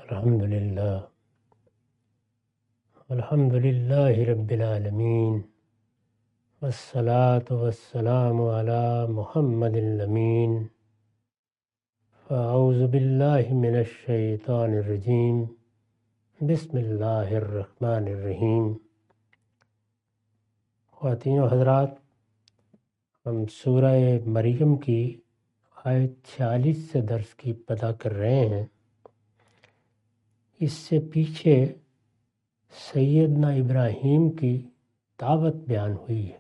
الحمدللہ رب العالمین والصلاة والسلام علی محمد الامین فاعوذ باللہ من الشیطان الرجیم بسم اللہ الرحمن الرحیم۔ خواتین و حضرات، ہم سورہ مریم کی آیت 46 سے درس کی ابتدا کر رہے ہیں۔ اس سے پیچھے سیدنا ابراہیم کی دعوت بیان ہوئی ہے۔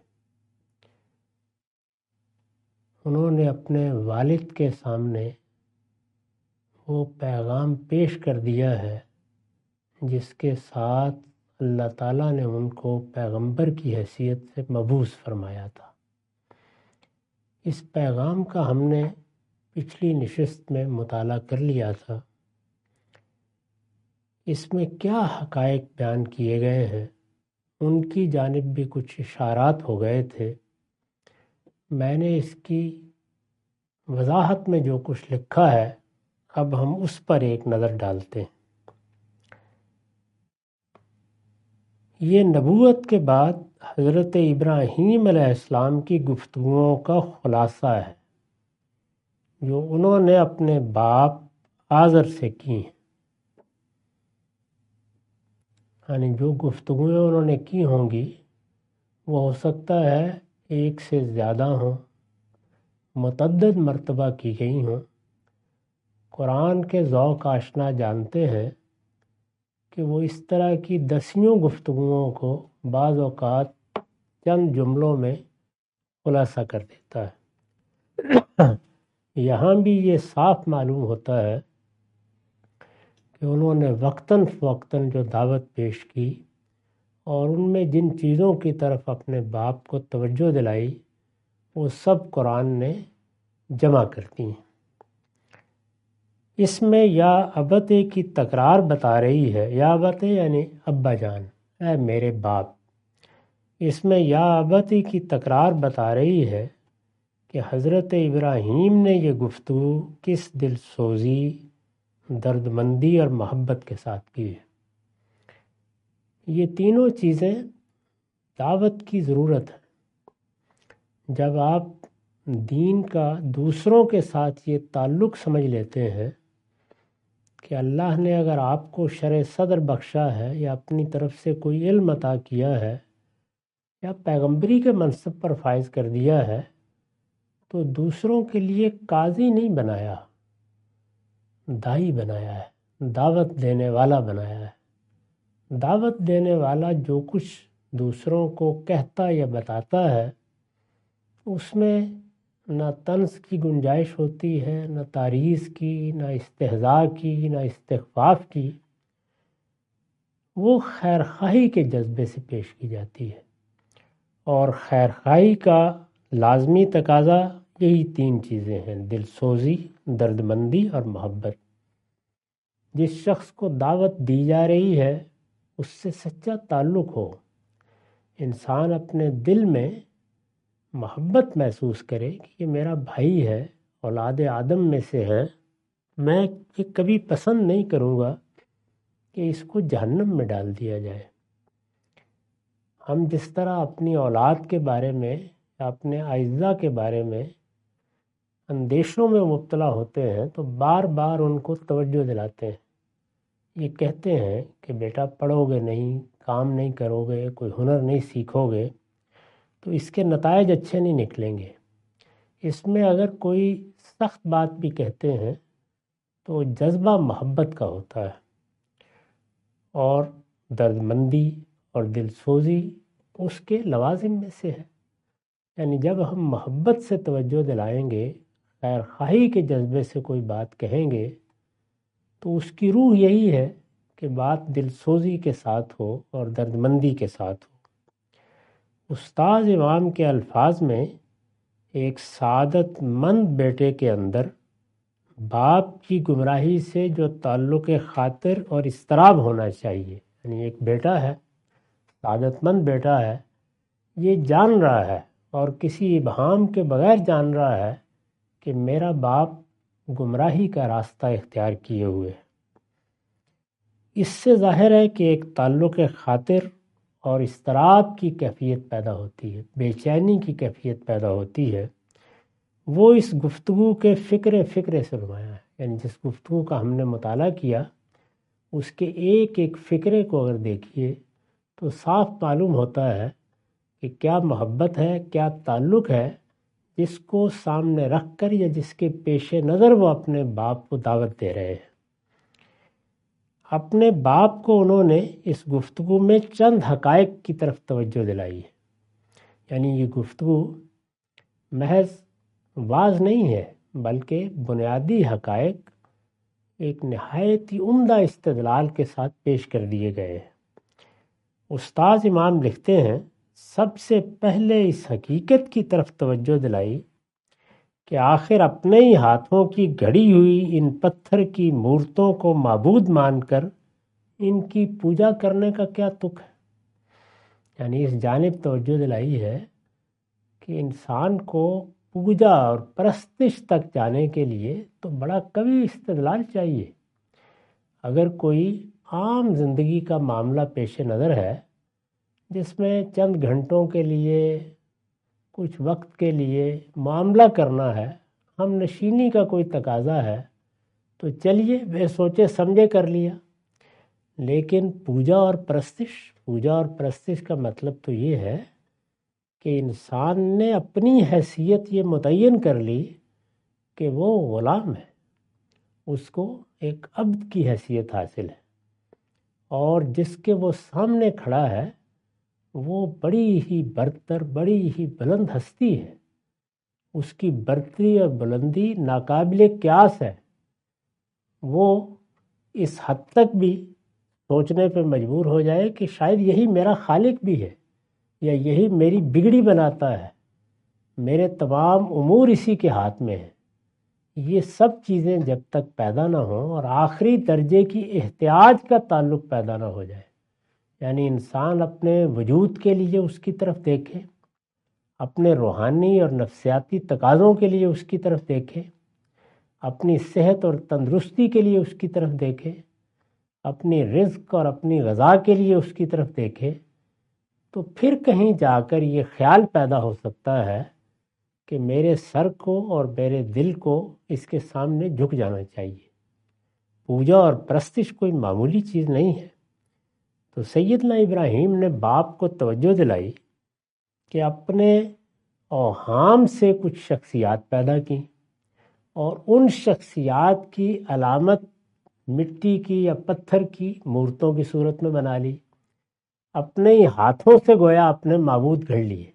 انہوں نے اپنے والد کے سامنے وہ پیغام پیش کر دیا ہے جس کے ساتھ اللہ تعالیٰ نے ان کو پیغمبر کی حیثیت سے مبعوث فرمایا تھا۔ اس پیغام کا ہم نے پچھلی نشست میں مطالعہ کر لیا تھا۔ اس میں کیا حقائق بیان کیے گئے ہیں، ان کی جانب بھی کچھ اشارات ہو گئے تھے۔ میں نے اس کی وضاحت میں جو کچھ لکھا ہے اب ہم اس پر ایک نظر ڈالتے ہیں۔ یہ نبوت کے بعد حضرت ابراہیم علیہ السلام کی گفتگوؤں کا خلاصہ ہے جو انہوں نے اپنے باپ آزر سے کی ہیں۔ یعنی جو گفتگویں انہوں نے کی ہوں گی وہ ہو سکتا ہے ایک سے زیادہ ہوں، متعدد مرتبہ کی گئی ہوں۔ قرآن کے ذوق آشنا جانتے ہیں کہ وہ اس طرح کی دسیوں گفتگوؤں کو بعض اوقات چند جملوں میں خلاصہ کر دیتا ہے۔ یہاں بھی یہ صاف معلوم ہوتا ہے کہ انہوں نے وقتاً فوقتاً جو دعوت پیش کی اور ان میں جن چیزوں کی طرف اپنے باپ کو توجہ دلائی وہ سب قرآن نے جمع کرتی ہیں۔ اس میں یا ابتے کی تکرار بتا رہی ہے، یا ابتے یعنی ابا جان، اے میرے باپ۔ اس میں یا ابتے کی تکرار بتا رہی ہے کہ حضرت ابراہیم نے یہ گفتگو کس دل سوزی، درد مندی اور محبت کے ساتھ کی ہے۔ یہ تینوں چیزیں دعوت کی ضرورت ہے۔ جب آپ دین کا دوسروں کے ساتھ یہ تعلق سمجھ لیتے ہیں کہ اللہ نے اگر آپ کو شرح صدر بخشا ہے یا اپنی طرف سے کوئی علم عطا کیا ہے یا پیغمبری کے منصب پر فائز کر دیا ہے تو دوسروں کے لیے قاضی نہیں بنایا، داعی بنایا ہے، دعوت دینے والا بنایا ہے۔ دعوت دینے والا جو کچھ دوسروں کو کہتا یا بتاتا ہے اس میں نہ طنز کی گنجائش ہوتی ہے، نہ تعریض کی، نہ استہزاء کی، نہ استخفاف کی۔ وہ خیر خواہی کے جذبے سے پیش کی جاتی ہے، اور خیر خواہی کا لازمی تقاضا یہی تین چیزیں ہیں: دل سوزی، درد مندی اور محبت۔ جس شخص کو دعوت دی جا رہی ہے اس سے سچا تعلق ہو، انسان اپنے دل میں محبت محسوس کرے کہ یہ میرا بھائی ہے، اولاد آدم میں سے ہے، میں یہ کبھی پسند نہیں کروں گا کہ اس کو جہنم میں ڈال دیا جائے۔ ہم جس طرح اپنی اولاد کے بارے میں یا اپنے اعزاء کے بارے میں اندیشوں میں مبتلا ہوتے ہیں تو بار بار ان کو توجہ دلاتے ہیں، یہ کہتے ہیں کہ بیٹا پڑھو گے نہیں، کام نہیں کرو گے، کوئی ہنر نہیں سیکھو گے تو اس کے نتائج اچھے نہیں نکلیں گے۔ اس میں اگر کوئی سخت بات بھی کہتے ہیں تو جذبہ محبت کا ہوتا ہے، اور درد مندی اور دل سوزی اس کے لوازم میں سے ہے۔ یعنی جب ہم محبت سے توجہ دلائیں گے، خیر خواہی کے جذبے سے کوئی بات کہیں گے تو اس کی روح یہی ہے کہ بات دل سوزی کے ساتھ ہو اور درد مندی کے ساتھ ہو۔ استاد امام کے الفاظ میں ایک سعادت مند بیٹے کے اندر باپ کی گمراہی سے جو تعلق خاطر اور اضطراب ہونا چاہیے، یعنی ایک بیٹا ہے، سعادت مند بیٹا ہے، یہ جان رہا ہے اور کسی ابہام کے بغیر جان رہا ہے کہ میرا باپ گمراہی کا راستہ اختیار کیے ہوئے ہے۔ اس سے ظاہر ہے کہ ایک تعلق خاطر اور اضطراب کی کیفیت پیدا ہوتی ہے، بے چینی کی کیفیت پیدا ہوتی ہے۔ وہ اس گفتگو کے فکرے سے نمایاں ہے، یعنی جس گفتگو کا ہم نے مطالعہ کیا اس کے ایک ایک فکرے کو اگر دیکھیے تو صاف معلوم ہوتا ہے کہ کیا محبت ہے، کیا تعلق ہے جس کو سامنے رکھ کر یا جس کے پیش نظر وہ اپنے باپ کو دعوت دے رہے ہیں۔ اپنے باپ کو انہوں نے اس گفتگو میں چند حقائق کی طرف توجہ دلائی ہے، یعنی یہ گفتگو محض واعظ نہیں ہے بلکہ بنیادی حقائق ایک نہایت ہی عمدہ استدلال کے ساتھ پیش کر دیے گئے ہیں۔ استاذ امام لکھتے ہیں، سب سے پہلے اس حقیقت کی طرف توجہ دلائی کہ آخر اپنے ہی ہاتھوں کی گھڑی ہوئی ان پتھر کی مورتوں کو معبود مان کر ان کی پوجا کرنے کا کیا تک ہے۔ یعنی اس جانب توجہ دلائی ہے کہ انسان کو پوجا اور پرستش تک جانے کے لیے تو بڑا قوی استدلال چاہیے۔ اگر کوئی عام زندگی کا معاملہ پیش نظر ہے جس میں چند گھنٹوں کے لیے، کچھ وقت کے لیے معاملہ کرنا ہے، ہم نشینی کا کوئی تقاضا ہے، تو چلیے بے سوچے سمجھے کر لیا۔ لیکن پوجا اور پرستش کا مطلب تو یہ ہے کہ انسان نے اپنی حیثیت یہ متعین کر لی کہ وہ غلام ہے، اس کو ایک عبد کی حیثیت حاصل ہے، اور جس کے وہ سامنے کھڑا ہے وہ بڑی ہی برتر، بڑی ہی بلند ہستی ہے، اس کی برتری اور بلندی ناقابل قیاس ہے۔ وہ اس حد تک بھی سوچنے پہ مجبور ہو جائے کہ شاید یہی میرا خالق بھی ہے، یا یہی میری بگڑی بناتا ہے، میرے تمام امور اسی کے ہاتھ میں ہیں۔ یہ سب چیزیں جب تک پیدا نہ ہوں اور آخری درجے کی احتیاج کا تعلق پیدا نہ ہو جائے، یعنی انسان اپنے وجود کے لیے اس کی طرف دیکھے، اپنے روحانی اور نفسیاتی تقاضوں کے لیے اس کی طرف دیکھے، اپنی صحت اور تندرستی کے لیے اس کی طرف دیکھے، اپنی رزق اور اپنی غذا کے لیے اس کی طرف دیکھے، تو پھر کہیں جا کر یہ خیال پیدا ہو سکتا ہے کہ میرے سر کو اور میرے دل کو اس کے سامنے جھک جانا چاہیے۔ پوجا اور پرستش کوئی معمولی چیز نہیں ہے۔ تو سیدنا ابراہیم نے باپ کو توجہ دلائی کہ اپنے اوہام سے کچھ شخصیات پیدا کی، اور ان شخصیات کی علامت مٹی کی یا پتھر کی مورتوں کی صورت میں بنا لی، اپنے ہی ہاتھوں سے گویا اپنے معبود گھڑ لیے،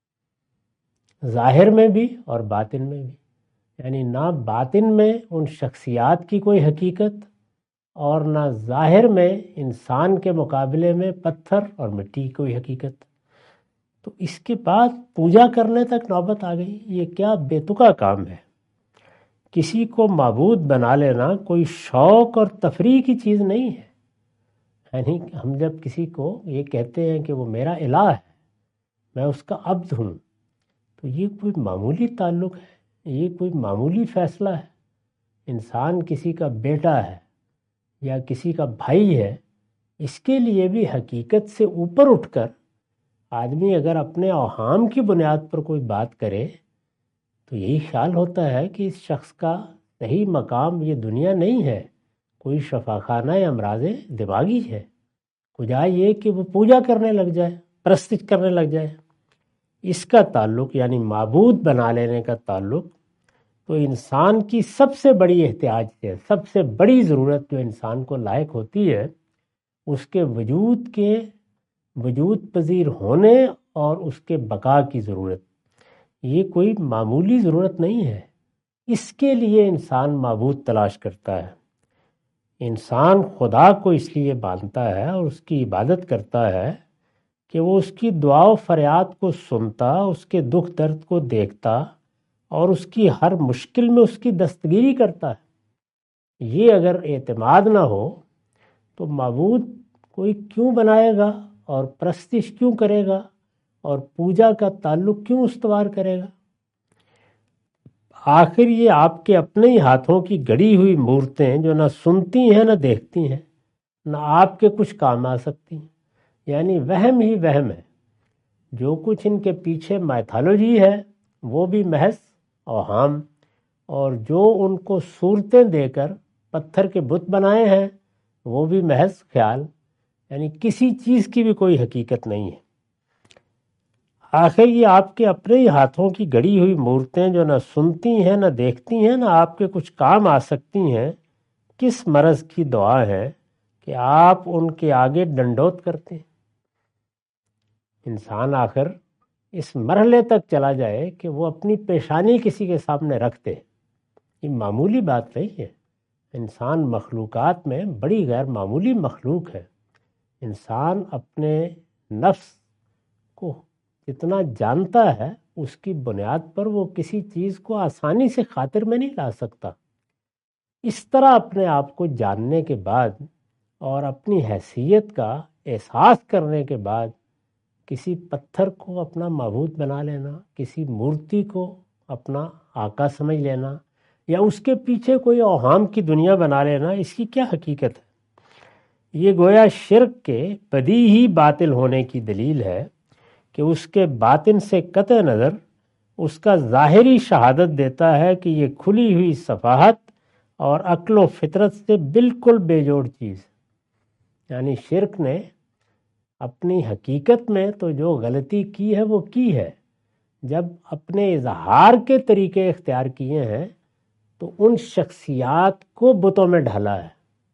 ظاہر میں بھی اور باطن میں بھی۔ یعنی نہ باطن میں ان شخصیات کی کوئی حقیقت اور نہ ظاہر میں انسان کے مقابلے میں پتھر اور مٹی کی کوئی حقیقت۔ تو اس کے بعد پوجا کرنے تک نوبت آ گئی۔ یہ کیا بے تکا کام ہے۔ کسی کو معبود بنا لینا کوئی شوق اور تفریح کی چیز نہیں ہے۔ یعنی ہم جب کسی کو یہ کہتے ہیں کہ وہ میرا الہ ہے، میں اس کا عبد ہوں، تو یہ کوئی معمولی تعلق ہے، یہ کوئی معمولی فیصلہ ہے۔ انسان کسی کا بیٹا ہے یا کسی کا بھائی ہے، اس کے لیے بھی حقیقت سے اوپر اٹھ کر آدمی اگر اپنے اوہام کی بنیاد پر کوئی بات کرے تو یہی خیال ہوتا ہے کہ اس شخص کا صحیح مقام یہ دنیا نہیں ہے، کوئی شفاخانہ امراض دماغی ہے، کجائے یہ کہ وہ پوجا کرنے لگ جائے، پرستش کرنے لگ جائے۔ اس کا تعلق یعنی معبود بنا لینے کا تعلق تو انسان کی سب سے بڑی احتیاج سے، سب سے بڑی ضرورت جو انسان کو لاحق ہوتی ہے، اس کے وجود پذیر ہونے اور اس کے بقا کی ضرورت۔ یہ کوئی معمولی ضرورت نہیں ہے۔ اس کے لیے انسان معبود تلاش کرتا ہے۔ انسان خدا کو اس لیے مانتا ہے اور اس کی عبادت کرتا ہے کہ وہ اس کی دعا و فریاد کو سنتا، اس کے دکھ درد کو دیکھتا اور اس کی ہر مشکل میں اس کی دستگیری کرتا ہے۔ یہ اگر اعتماد نہ ہو تو معبود کوئی کیوں بنائے گا اور پرستش کیوں کرے گا اور پوجا کا تعلق کیوں استوار کرے گا؟ آخر یہ آپ کے اپنے ہی ہاتھوں کی گڑی ہوئی مورتیں جو نہ سنتی ہیں نہ دیکھتی ہیں، نہ آپ کے کچھ کام آ سکتی ہیں، یعنی وہم ہی وہم ہے۔ جو کچھ ان کے پیچھے میتھالوجی ہے وہ بھی محض اوہام، اور جو ان کو صورتیں دے کر پتھر کے بت بنائے ہیں وہ بھی محض خیال، یعنی کسی چیز کی بھی کوئی حقیقت نہیں ہے۔ آخر یہ آپ کے اپنے ہی ہاتھوں کی گڑی ہوئی مورتیں جو نہ سنتی ہیں نہ دیکھتی ہیں، نہ آپ کے کچھ کام آ سکتی ہیں، کس مرض کی دعا ہے کہ آپ ان کے آگے ڈنڈوت کرتے ہیں؟ انسان آخر اس مرحلے تک چلا جائے کہ وہ اپنی پیشانی کسی کے سامنے رکھ دے، یہ معمولی بات نہیں ہے۔ انسان مخلوقات میں بڑی غیر معمولی مخلوق ہے۔ انسان اپنے نفس کو جتنا جانتا ہے اس کی بنیاد پر وہ کسی چیز کو آسانی سے خاطر میں نہیں لا سکتا۔ اس طرح اپنے آپ کو جاننے کے بعد اور اپنی حیثیت کا احساس کرنے کے بعد کسی پتھر کو اپنا معبود بنا لینا، کسی مورتی کو اپنا آقا سمجھ لینا، یا اس کے پیچھے کوئی اوہام کی دنیا بنا لینا، اس کی کیا حقیقت ہے؟ یہ گویا شرک کے بدیہی باطل ہونے کی دلیل ہے کہ اس کے باطن سے قطع نظر اس کا ظاہری شہادت دیتا ہے کہ یہ کھلی ہوئی صفاحت اور عقل و فطرت سے بالکل بے جوڑ چیز، یعنی شرک نے اپنی حقیقت میں تو جو غلطی کی ہے وہ کی ہے، جب اپنے اظہار کے طریقے اختیار کیے ہیں تو ان شخصیات کو بتوں میں ڈھالا ہے۔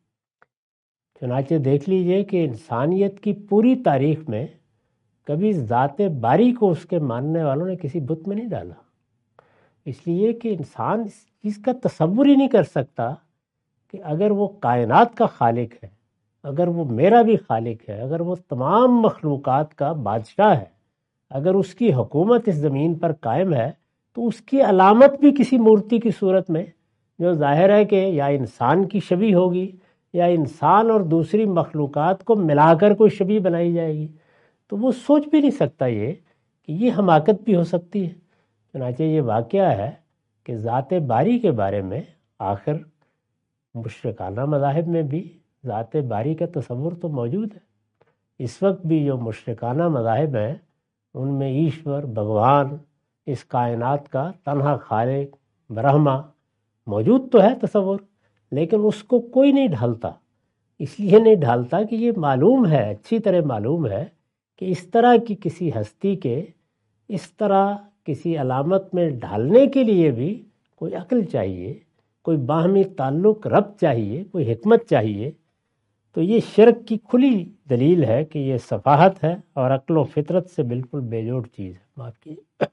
چنانچہ دیکھ لیجئے کہ انسانیت کی پوری تاریخ میں کبھی ذات باری کو اس کے ماننے والوں نے کسی بت میں نہیں ڈالا، اس لیے کہ انسان اس چیز کا تصور ہی نہیں کر سکتا کہ اگر وہ کائنات کا خالق ہے، اگر وہ میرا بھی خالق ہے، اگر وہ تمام مخلوقات کا بادشاہ ہے، اگر اس کی حکومت اس زمین پر قائم ہے، تو اس کی علامت بھی کسی مورتی کی صورت میں، جو ظاہر ہے کہ یا انسان کی شبیہ ہوگی یا انسان اور دوسری مخلوقات کو ملا کر کوئی شبیہ بنائی جائے گی، تو وہ سوچ بھی نہیں سکتا یہ کہ یہ حماقت بھی ہو سکتی ہے۔ چنانچہ یہ واقعہ ہے کہ ذات باری کے بارے میں آخر مشرکانہ مذاہب میں بھی ذات باری کا تصور تو موجود ہے۔ اس وقت بھی جو مشرکانہ مذاہب ہیں ان میں ایشور، بھگوان، اس کائنات کا تنہا خالق، برہما موجود تو ہے تصور، لیکن اس کو کوئی نہیں ڈھالتا۔ اس لیے نہیں ڈھالتا کہ یہ معلوم ہے، اچھی طرح معلوم ہے کہ اس طرح کی کسی ہستی کے اس طرح کسی علامت میں ڈھالنے کے لیے بھی کوئی عقل چاہیے، کوئی باہمی تعلق، ربط چاہیے، کوئی حکمت چاہیے۔ تو یہ شرک کی کھلی دلیل ہے کہ یہ صفاحت ہے اور عقل و فطرت سے بالکل بے جوڑ چیز ہے۔ معاف کیجیے۔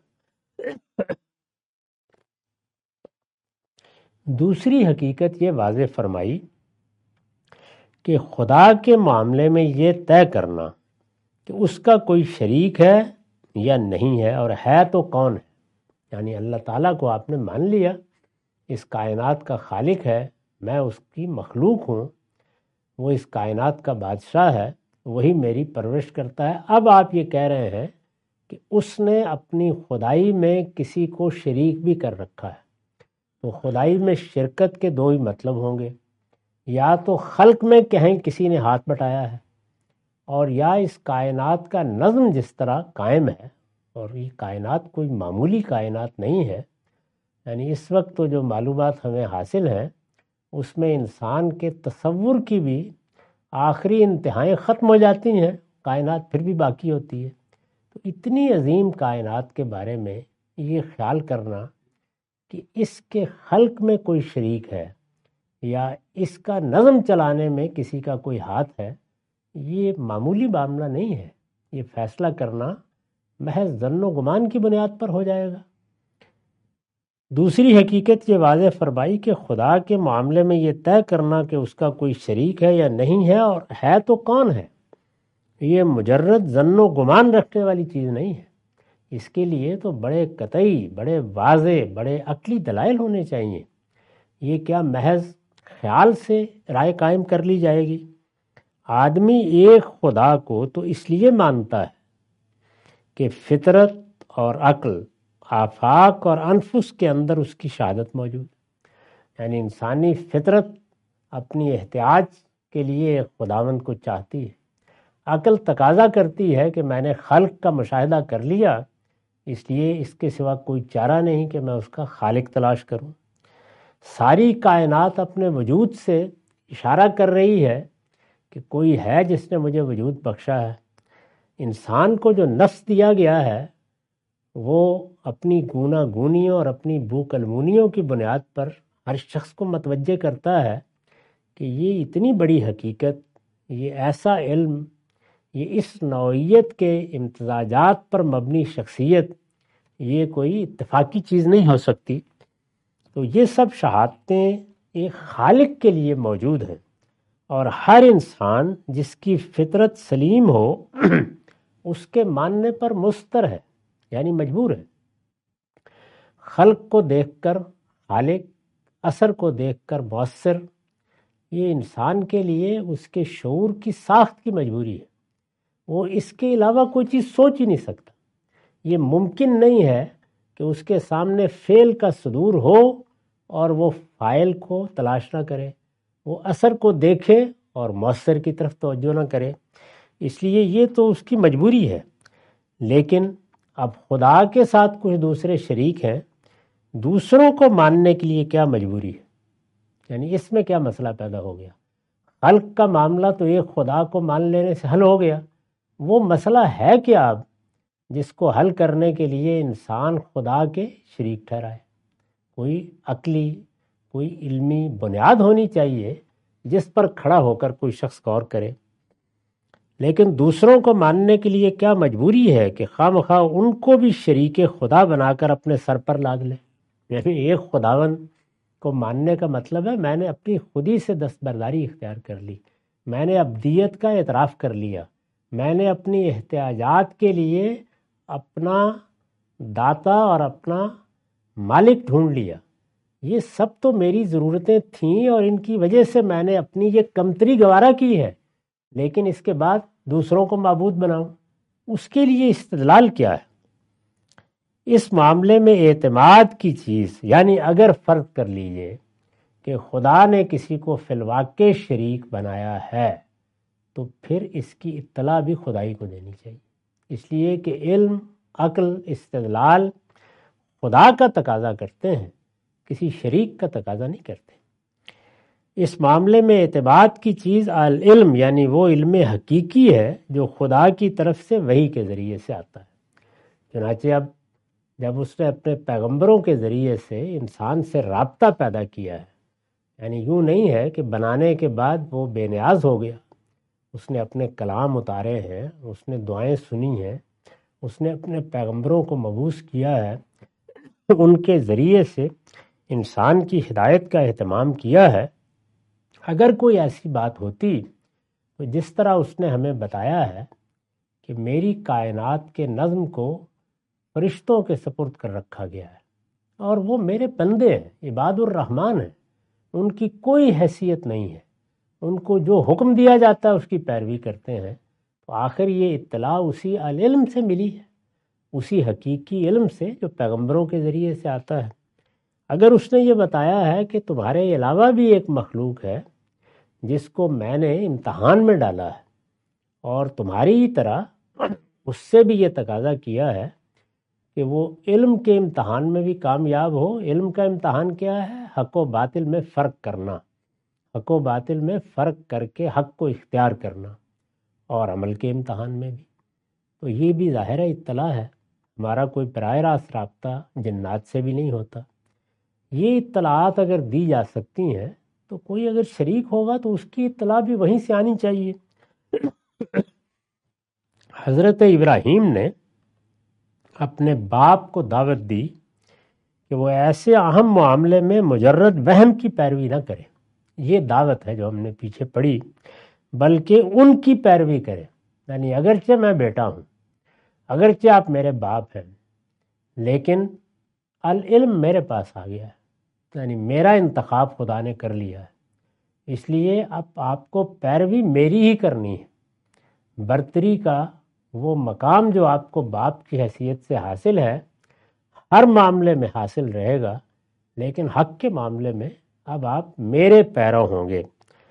دوسری حقیقت یہ واضح فرمائی کہ خدا کے معاملے میں یہ طے کرنا کہ اس کا کوئی شریک ہے یا نہیں ہے، اور ہے تو کون ہے، یعنی اللہ تعالیٰ کو آپ نے مان لیا اس کائنات کا خالق ہے، میں اس کی مخلوق ہوں، وہ اس کائنات کا بادشاہ ہے، وہی میری پرورش کرتا ہے۔ اب آپ یہ کہہ رہے ہیں کہ اس نے اپنی خدائی میں کسی کو شریک بھی کر رکھا ہے، تو خدائی میں شرکت کے دو ہی مطلب ہوں گے، یا تو خلق میں کہیں کسی نے ہاتھ بٹایا ہے، اور یا اس کائنات کا نظم جس طرح قائم ہے، اور یہ کائنات کوئی معمولی کائنات نہیں ہے، یعنی اس وقت تو جو معلومات ہمیں حاصل ہیں اس میں انسان کے تصور کی بھی آخری انتہائیں ختم ہو جاتی ہیں، کائنات پھر بھی باقی ہوتی ہے۔ تو اتنی عظیم کائنات کے بارے میں یہ خیال کرنا کہ اس کے خلق میں کوئی شریک ہے یا اس کا نظم چلانے میں کسی کا کوئی ہاتھ ہے، یہ معمولی معاملہ نہیں ہے۔ یہ فیصلہ کرنا محض ظن و گمان کی بنیاد پر ہو جائے گا۔ دوسری حقیقت یہ واضح فرمائی کہ خدا کے معاملے میں یہ طے کرنا کہ اس کا کوئی شریک ہے یا نہیں ہے، اور ہے تو کون ہے، یہ مجرد ظن و گمان رکھنے والی چیز نہیں ہے۔ اس کے لیے تو بڑے قطعی، بڑے واضح، بڑے عقلی دلائل ہونے چاہیے۔ یہ کیا محض خیال سے رائے قائم کر لی جائے گی؟ آدمی ایک خدا کو تو اس لیے مانتا ہے کہ فطرت اور عقل، آفاق اور انفس کے اندر اس کی شہادت موجود، یعنی انسانی فطرت اپنی احتیاج کے لیے ایک خداوند کو چاہتی ہے۔ عقل تقاضا کرتی ہے کہ میں نے خلق کا مشاہدہ کر لیا، اس لیے اس کے سوا کوئی چارہ نہیں کہ میں اس کا خالق تلاش کروں۔ ساری کائنات اپنے وجود سے اشارہ کر رہی ہے کہ کوئی ہے جس نے مجھے وجود بخشا ہے۔ انسان کو جو نفس دیا گیا ہے وہ اپنی گونا گونیوں اور اپنی بوک المونیوں کی بنیاد پر ہر شخص کو متوجہ کرتا ہے کہ یہ اتنی بڑی حقیقت، یہ ایسا علم، یہ اس نوعیت کے امتزاجات پر مبنی شخصیت، یہ کوئی اتفاقی چیز نہیں ہو سکتی۔ تو یہ سب شہادتیں ایک خالق کے لیے موجود ہیں، اور ہر انسان جس کی فطرت سلیم ہو اس کے ماننے پر مضطر ہے، یعنی مجبور ہے۔ خلق کو دیکھ کر خالق، اثر کو دیکھ کر مؤثر، یہ انسان کے لیے اس کے شعور کی ساخت کی مجبوری ہے۔ وہ اس کے علاوہ کوئی چیز سوچ ہی نہیں سکتا۔ یہ ممکن نہیں ہے کہ اس کے سامنے فعل کا صدور ہو اور وہ فاعل کو تلاش نہ کرے، وہ اثر کو دیکھے اور مؤثر کی طرف توجہ نہ کرے۔ اس لیے یہ تو اس کی مجبوری ہے۔ لیکن اب خدا کے ساتھ کچھ دوسرے شریک ہیں، دوسروں کو ماننے کے لیے کیا مجبوری ہے؟ یعنی اس میں کیا مسئلہ پیدا ہو گیا؟ خلق کا معاملہ تو ایک خدا کو مان لینے سے حل ہو گیا۔ وہ مسئلہ ہے کیا اب جس کو حل کرنے کے لیے انسان خدا کے شریک ٹھہرائے؟ کوئی عقلی، کوئی علمی بنیاد ہونی چاہیے جس پر کھڑا ہو کر کوئی شخص غور کرے۔ لیکن دوسروں کو ماننے کے لیے کیا مجبوری ہے کہ خواہ مخواہ ان کو بھی شریک خدا بنا کر اپنے سر پر لاد لے؟ یعنی ایک خداوند کو ماننے کا مطلب ہے میں نے اپنی خودی سے دستبرداری اختیار کر لی، میں نے ابدیت کا اعتراف کر لیا، میں نے اپنی احتیاجات کے لیے اپنا داتا اور اپنا مالک ڈھونڈ لیا۔ یہ سب تو میری ضرورتیں تھیں اور ان کی وجہ سے میں نے اپنی یہ کمتری گوارا کی ہے، لیکن اس کے بعد دوسروں کو معبود بناؤں، اس کے لیے استدلال کیا ہے؟ اس معاملے میں اعتماد کی چیز، یعنی اگر فرض کر لیجئے کہ خدا نے کسی کو فی الواقع شریک بنایا ہے تو پھر اس کی اطلاع بھی خدائی کو دینی چاہیے، اس لیے کہ علم، عقل، استدلال خدا کا تقاضا کرتے ہیں، کسی شریک کا تقاضا نہیں کرتے۔ اس معاملے میں اعتماد کی چیز العلم، یعنی وہ علم حقیقی ہے جو خدا کی طرف سے وحی کے ذریعے سے آتا ہے۔ چنانچہ اب جب اس نے اپنے پیغمبروں کے ذریعے سے انسان سے رابطہ پیدا کیا ہے، یعنی یوں نہیں ہے کہ بنانے کے بعد وہ بے نیاز ہو گیا، اس نے اپنے کلام اتارے ہیں، اس نے دعائیں سنی ہیں، اس نے اپنے پیغمبروں کو مبعوث کیا ہے، ان کے ذریعے سے انسان کی ہدایت کا اہتمام کیا ہے۔ اگر کوئی ایسی بات ہوتی تو جس طرح اس نے ہمیں بتایا ہے کہ میری کائنات کے نظم کو فرشتوں کے سپرد کر رکھا گیا ہے اور وہ میرے بندے ہیں، عباد الرحمن ہیں، ان کی کوئی حیثیت نہیں ہے، ان کو جو حکم دیا جاتا ہے اس کی پیروی کرتے ہیں، تو آخر یہ اطلاع اسی علم سے ملی ہے، اسی حقیقی علم سے جو پیغمبروں کے ذریعے سے آتا ہے۔ اگر اس نے یہ بتایا ہے کہ تمہارے علاوہ بھی ایک مخلوق ہے جس کو میں نے امتحان میں ڈالا ہے، اور تمہاری ہی طرح اس سے بھی یہ تقاضا کیا ہے کہ وہ علم کے امتحان میں بھی کامیاب ہو۔ علم کا امتحان کیا ہے؟ حق و باطل میں فرق کرنا، حق و باطل میں فرق کر کے حق کو اختیار کرنا، اور عمل کے امتحان میں بھی۔ تو یہ بھی ظاہر اطلاع ہے، ہمارا کوئی براہ راست رابطہ جنات سے بھی نہیں ہوتا۔ یہ اطلاعات اگر دی جا سکتی ہیں تو کوئی اگر شریک ہوگا تو اس کی اطلاع بھی وہیں سے آنی چاہیے۔ حضرت ابراہیم نے اپنے باپ کو دعوت دی کہ وہ ایسے اہم معاملے میں مجرد وہم کی پیروی نہ کرے، یہ دعوت ہے جو ہم نے پیچھے پڑھی، بلکہ ان کی پیروی کرے۔ یعنی اگرچہ میں بیٹا ہوں، اگرچہ آپ میرے باپ ہیں، لیکن العلم میرے پاس آ گیا ہے، یعنی میرا انتخاب خدا نے کر لیا ہے، اس لیے اب آپ کو پیروی میری ہی کرنی ہے۔ برتری کا وہ مقام جو آپ کو باپ کی حیثیت سے حاصل ہے ہر معاملے میں حاصل رہے گا، لیکن حق کے معاملے میں اب آپ میرے پیرو ہوں گے۔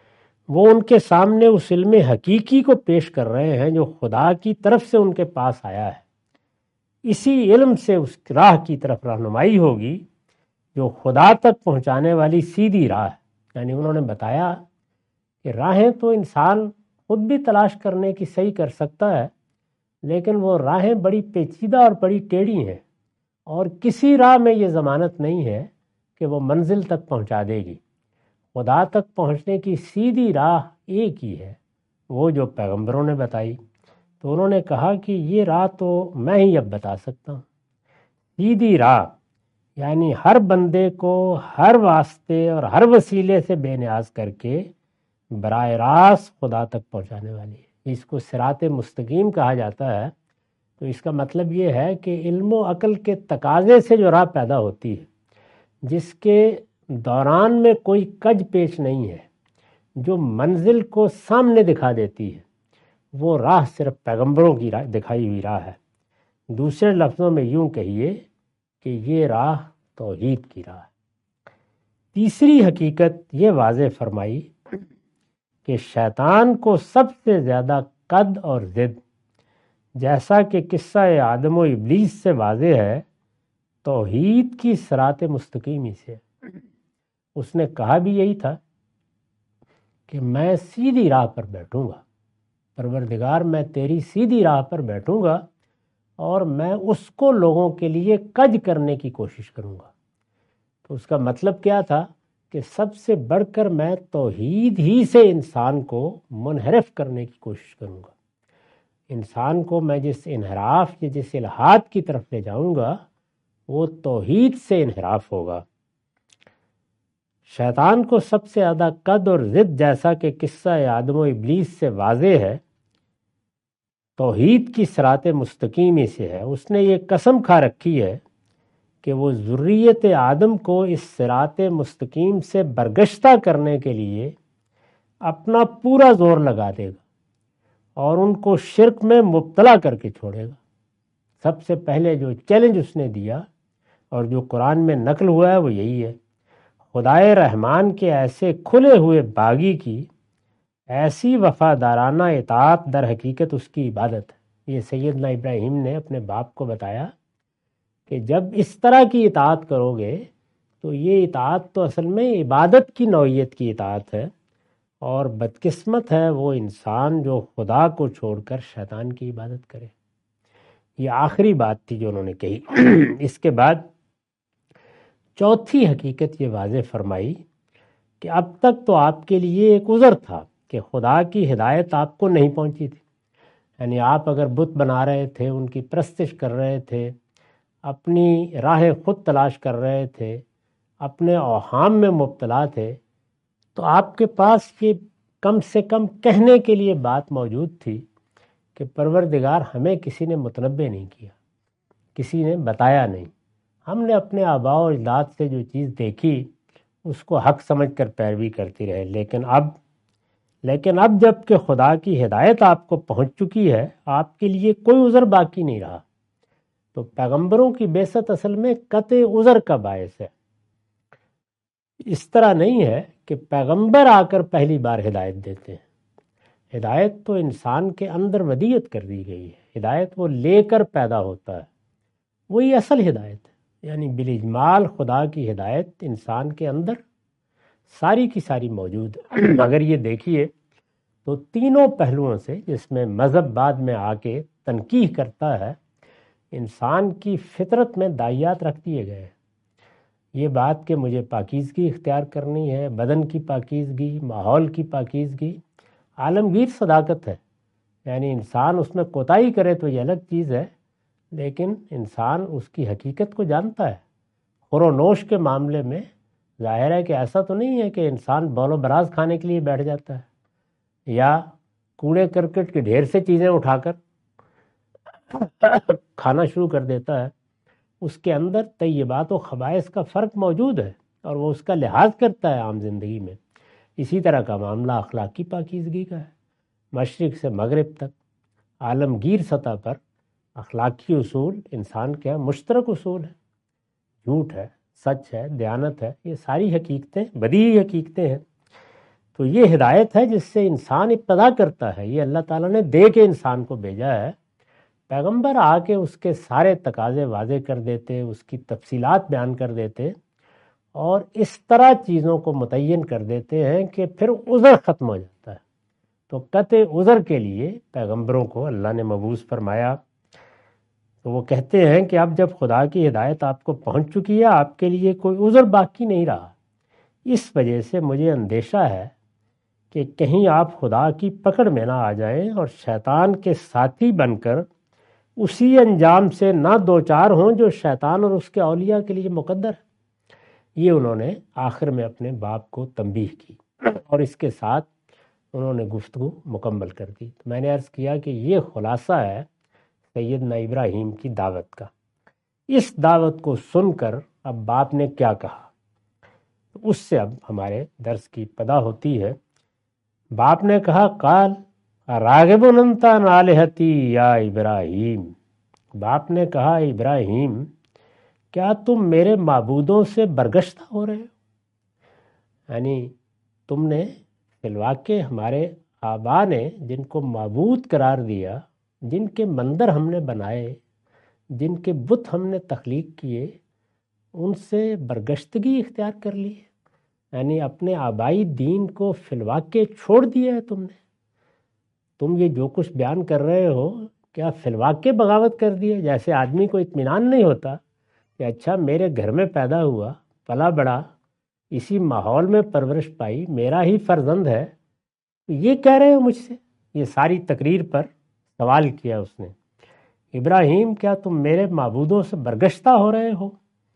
وہ ان کے سامنے اس علم حقیقی کو پیش کر رہے ہیں جو خدا کی طرف سے ان کے پاس آیا ہے۔ اسی علم سے اس راہ کی طرف رہنمائی ہوگی جو خدا تک پہنچانے والی سیدھی راہ ہے۔ یعنی انہوں نے بتایا کہ راہیں تو انسان خود بھی تلاش کرنے کی صحیح کر سکتا ہے، لیکن وہ راہیں بڑی پیچیدہ اور بڑی ٹیڑھی ہیں، اور کسی راہ میں یہ ضمانت نہیں ہے کہ وہ منزل تک پہنچا دے گی۔ خدا تک پہنچنے کی سیدھی راہ ایک ہی ہے، وہ جو پیغمبروں نے بتائی۔ تو انہوں نے کہا کہ یہ راہ تو میں ہی اب بتا سکتا ہوں۔ سیدھی راہ یعنی ہر بندے کو ہر واسطے اور ہر وسیلے سے بے نیاز کر کے براہ راست خدا تک پہنچانے والی ہے۔ اس کو صراط مستقیم کہا جاتا ہے۔ تو اس کا مطلب یہ ہے کہ علم و عقل کے تقاضے سے جو راہ پیدا ہوتی ہے، جس کے دوران میں کوئی کج پیش نہیں ہے، جو منزل کو سامنے دکھا دیتی ہے، وہ راہ صرف پیغمبروں کی راہ دکھائی ہوئی راہ ہے۔ دوسرے لفظوں میں یوں کہیے کہ یہ راہ توحید کی راہ ہے۔ تیسری حقیقت یہ واضح فرمائی کہ شیطان کو سب سے زیادہ قد اور ضد، جیسا کہ قصہ آدم و ابلیس سے واضح ہے، توحید کی صراط مستقیمی سے۔ اس نے کہا بھی یہی تھا کہ میں سیدھی راہ پر بیٹھوں گا، پروردگار میں تیری سیدھی راہ پر بیٹھوں گا، اور میں اس کو لوگوں کے لیے کج کرنے کی کوشش کروں گا۔ تو اس کا مطلب کیا تھا کہ سب سے بڑھ کر میں توحید ہی سے انسان کو منحرف کرنے کی کوشش کروں گا۔ انسان کو میں جس انحراف یا جس الحاد کی طرف لے جاؤں گا وہ توحید سے انحراف ہوگا۔ شیطان کو سب سے زیادہ قد اور ضد، جیسا کہ قصہ آدم و ابلیس سے واضح ہے، توحید کی صراط مستقیمی سے ہے۔ اس نے یہ قسم کھا رکھی ہے کہ وہ ذریت آدم کو اس صراط مستقیم سے برگشتہ کرنے کے لیے اپنا پورا زور لگا دے گا اور ان کو شرک میں مبتلا کر کے چھوڑے گا۔ سب سے پہلے جو چیلنج اس نے دیا اور جو قرآن میں نقل ہوا ہے وہ یہی ہے، خدائے رحمان کے ایسے کھلے ہوئے باغی کی ایسی وفادارانہ اطاعت در حقیقت اس کی عبادت ہے۔ یہ سیدنا ابراہیم نے اپنے باپ کو بتایا کہ جب اس طرح کی اطاعت کرو گے تو یہ اطاعت تو اصل میں عبادت کی نوعیت کی اطاعت ہے، اور بدقسمت ہے وہ انسان جو خدا کو چھوڑ کر شیطان کی عبادت کرے۔ یہ آخری بات تھی جو انہوں نے کہی۔ اس کے بعد چوتھی حقیقت یہ واضح فرمائی کہ اب تک تو آپ کے لیے ایک عذر تھا کہ خدا کی ہدایت آپ کو نہیں پہنچی تھی۔ یعنی آپ اگر بت بنا رہے تھے، ان کی پرستش کر رہے تھے، اپنی راہیں خود تلاش کر رہے تھے، اپنے اوہام میں مبتلا تھے، تو آپ کے پاس یہ کم سے کم کہنے کے لیے بات موجود تھی کہ پروردگار ہمیں کسی نے متنبع نہیں کیا، کسی نے بتایا نہیں، ہم نے اپنے آباء و اجداد سے جو چیز دیکھی اس کو حق سمجھ کر پیروی کرتی رہے۔ لیکن اب جب کہ خدا کی ہدایت آپ کو پہنچ چکی ہے، آپ کے لیے کوئی عذر باقی نہیں رہا۔ تو پیغمبروں کی بعثت اصل میں قطع عذر کا باعث ہے۔ اس طرح نہیں ہے کہ پیغمبر آ کر پہلی بار ہدایت دیتے ہیں۔ ہدایت تو انسان کے اندر ودیعت کر دی گئی ہے، ہدایت وہ لے کر پیدا ہوتا ہے، وہی اصل ہدایت ہے۔ یعنی بالاجمال خدا کی ہدایت انسان کے اندر ساری کی ساری موجود ہے۔ اگر یہ دیکھیے تو تینوں پہلوؤں سے، جس میں مذہب بعد میں آ کے تنقیح کرتا ہے، انسان کی فطرت میں داعیات رکھ دیے گئے ہیں۔ یہ بات کہ مجھے پاکیزگی اختیار کرنی ہے، بدن کی پاکیزگی، ماحول کی پاکیزگی، عالمگیر صداقت ہے۔ یعنی انسان اس میں کوتاہی کرے تو یہ الگ چیز ہے، لیکن انسان اس کی حقیقت کو جانتا ہے۔ خور و نوش کے معاملے میں ظاہر ہے کہ ایسا تو نہیں ہے کہ انسان بول و براز کھانے کے لیے بیٹھ جاتا ہے یا کوڑے کرکٹ کے ڈھیر سے چیزیں اٹھا کر کھانا شروع کر دیتا ہے۔ اس کے اندر طیبات و خبائث کا فرق موجود ہے اور وہ اس کا لحاظ کرتا ہے عام زندگی میں۔ اسی طرح کا معاملہ اخلاقی پاکیزگی کا ہے۔ مشرق سے مغرب تک عالمگیر سطح پر اخلاقی اصول انسان کے مشترک اصول ہیں۔ جھوٹ ہے، سچ ہے، دیانت ہے، یہ ساری حقیقتیں بدیہی حقیقتیں ہیں۔ تو یہ ہدایت ہے جس سے انسان ابتدا کرتا ہے، یہ اللہ تعالیٰ نے دے کے انسان کو بھیجا ہے۔ پیغمبر آ کے اس کے سارے تقاضے واضح کر دیتے، اس کی تفصیلات بیان کر دیتے اور اس طرح چیزوں کو متعین کر دیتے ہیں کہ پھر عذر ختم ہو جاتا ہے۔ تو قطع عذر کے لیے پیغمبروں کو اللہ نے مبعوث فرمایا۔ تو وہ کہتے ہیں کہ اب جب خدا کی ہدایت آپ کو پہنچ چکی ہے، آپ کے لیے کوئی عذر باقی نہیں رہا، اس وجہ سے مجھے اندیشہ ہے کہ کہیں آپ خدا کی پکڑ میں نہ آ جائیں اور شیطان کے ساتھی بن کر اسی انجام سے نہ دوچار ہوں جو شیطان اور اس کے اولیاء کے لیے مقدر ہے۔ یہ انہوں نے آخر میں اپنے باپ کو تنبیہ کی اور اس کے ساتھ انہوں نے گفتگو مکمل کر دی۔ تو میں نے عرض کیا کہ یہ خلاصہ ہے سیدنا ابراہیم کی دعوت کا۔ اس دعوت کو سن کر اب باپ نے کیا کہا، اس سے اب ہمارے درس کی ابتدا ہوتی ہے۔ باپ نے کہا قال راغب انت عن آلہتی یا ابراہیم، باپ نے کہا ابراہیم کیا تم میرے معبودوں سے برگشتہ ہو رہے ہو؟ یعنی تم نے فی الواقع ہمارے آبا نے جن کو معبود قرار دیا، جن کے مندر ہم نے بنائے، جن کے بت ہم نے تخلیق کیے، ان سے برگشتگی اختیار کر لی ہے، یعنی اپنے آبائی دین کو فی الواقع چھوڑ دیا ہے تم نے۔ تم یہ جو کچھ بیان کر رہے ہو کیا فی الواقع بغاوت کر دی ہے؟ جیسے آدمی کو اطمینان نہیں ہوتا کہ اچھا میرے گھر میں پیدا ہوا، پلا بڑا، اسی ماحول میں پرورش پائی، میرا ہی فرزند ہے، یہ کہہ رہے ہو مجھ سے؟ یہ ساری تقریر پر سوال کیا اس نے، ابراہیم کیا تم میرے معبودوں سے برگشتہ ہو رہے ہو؟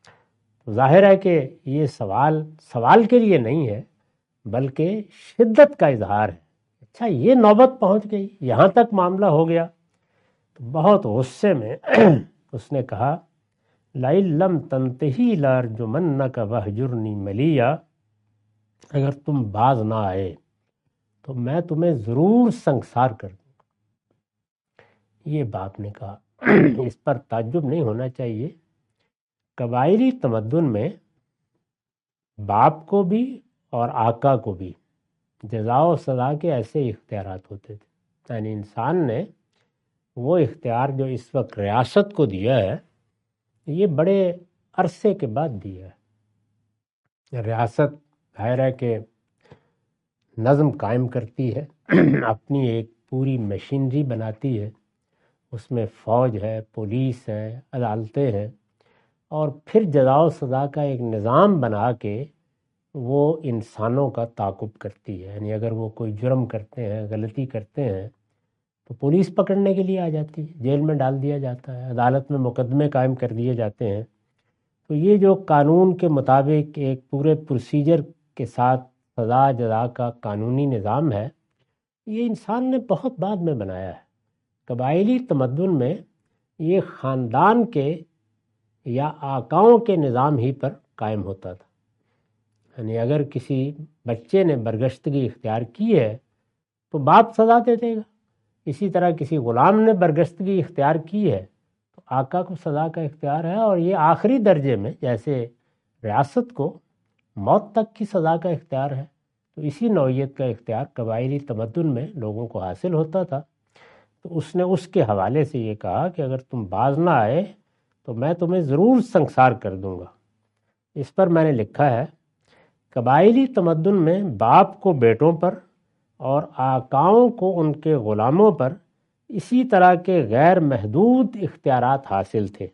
ظاہر ہے کہ یہ سوال کے لیے نہیں ہے بلکہ شدت کا اظہار ہے۔ اچھا یہ نوبت پہنچ گئی، یہاں تک معاملہ ہو گیا۔ تو بہت غصے میں اس نے کہا لَئِن لَّمْ تَنْتَهِ لَأَرْجُمَنَّكَ وَاهْجُرْنِي مَلِيًّا، اگر تم باز نہ آئے تو میں تمہیں ضرور سنگسار کر دوں گا۔ یہ باپ نے کہا۔ اس پر تعجب نہیں ہونا چاہیے، قبائلی تمدن میں باپ کو بھی اور آقا کو بھی جزا و سزا کے ایسے اختیارات ہوتے تھے، یعنی انسان نے وہ اختیار جو اس وقت ریاست کو دیا ہے یہ بڑے عرصے کے بعد دیا ہے۔ ریاست ظاہر ہے کہ نظم قائم کرتی ہے، اپنی ایک پوری مشینری بناتی ہے، اس میں فوج ہے، پولیس ہے، عدالتیں ہیں، اور پھر جزا و سزا کا ایک نظام بنا کے وہ انسانوں کا تعاقب کرتی ہے۔ یعنی اگر وہ کوئی جرم کرتے ہیں، غلطی کرتے ہیں تو پولیس پکڑنے کے لیے آ جاتی ہے، جیل میں ڈال دیا جاتا ہے، عدالت میں مقدمے قائم کر دیے جاتے ہیں۔ تو یہ جو قانون کے مطابق ایک پورے پروسیجر کے ساتھ سزا جزا کا قانونی نظام ہے، یہ انسان نے بہت بعد میں بنایا ہے۔ قبائلی تمدن میں یہ خاندان کے یا آقاؤں کے نظام ہی پر قائم ہوتا تھا۔ یعنی اگر کسی بچے نے برگشتگی اختیار کی ہے تو باپ سزا دے دے گا، اسی طرح کسی غلام نے برگشتگی اختیار کی ہے تو آقا کو سزا کا اختیار ہے، اور یہ آخری درجے میں جیسے ریاست کو موت تک کی سزا کا اختیار ہے، تو اسی نوعیت کا اختیار قبائلی تمدن میں لوگوں کو حاصل ہوتا تھا۔ تو اس نے اس کے حوالے سے یہ کہا کہ اگر تم باز نہ آئے تو میں تمہیں ضرور سنگسار کر دوں گا۔ اس پر میں نے لکھا ہے قبائلی تمدن میں باپ کو بیٹوں پر اور آقاؤں کو ان کے غلاموں پر اسی طرح کے غیر محدود اختیارات حاصل تھے۔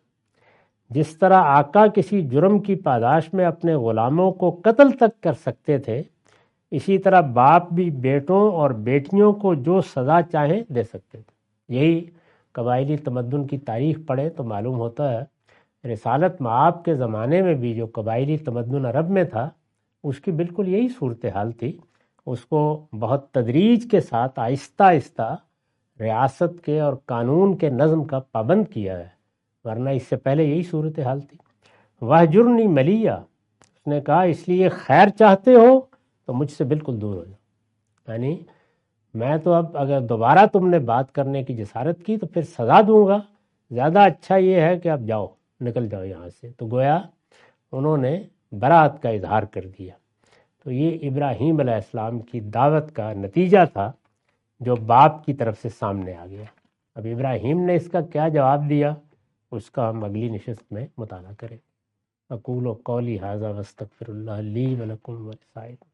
جس طرح آقا کسی جرم کی پاداش میں اپنے غلاموں کو قتل تک کر سکتے تھے، اسی طرح باپ بھی بیٹوں اور بیٹیوں کو جو سزا چاہیں دے سکتے تھے۔ یہی قبائلی تمدن کی تاریخ پڑھے تو معلوم ہوتا ہے رسالت مآب کے زمانے میں بھی جو قبائلی تمدن عرب میں تھا اس کی بالکل یہی صورتحال تھی۔ اس کو بہت تدریج کے ساتھ آہستہ آہستہ ریاست کے اور قانون کے نظم کا پابند کیا ہے، ورنہ اس سے پہلے یہی صورتحال تھی۔ وَاهْجُرْنِي مَلِيًّا، اس نے کہا اس لیے خیر چاہتے ہو تو مجھ سے بالکل دور ہو جاؤ، یعنی میں تو اب اگر دوبارہ تم نے بات کرنے کی جسارت کی تو پھر سزا دوں گا، زیادہ اچھا یہ ہے کہ اب جاؤ، نکل جاؤ یہاں سے۔ تو گویا انہوں نے برات کا اظہار کر دیا۔ تو یہ ابراہیم علیہ السلام کی دعوت کا نتیجہ تھا جو باپ کی طرف سے سامنے آ گیا۔ اب ابراہیم نے اس کا کیا جواب دیا اس کا ہم اگلی نشست میں مطالعہ کریں۔ اقول قولی ھذا واستغفر اللہ لی ولکم ولسائر